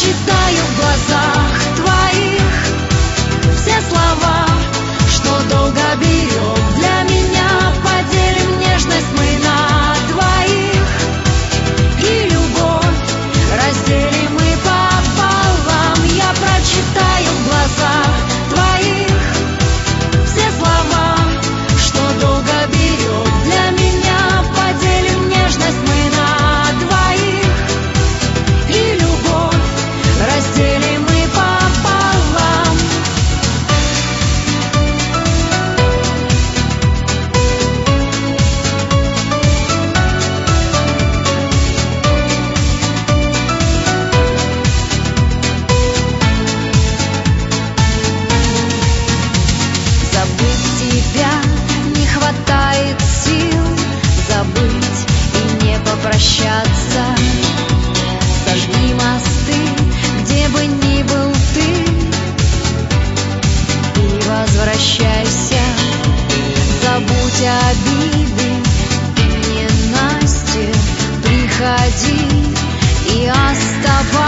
прочитаю в глазах твоих все слова, что долго берем. Для меня поделим нежность мы на двоих, и любовь разделим мы пополам. Я прочитаю в глазах твоих все слова, что долго берем. Для меня поделим нежность мы на двоих, и любовь разделим мы пополам. Забыть тебя не хватает сил, забыть и не попрощаться. Сожги мосты, где бы ни был ты, и возвращайся. Забудь обиды и ненастье, приходи и оставайся.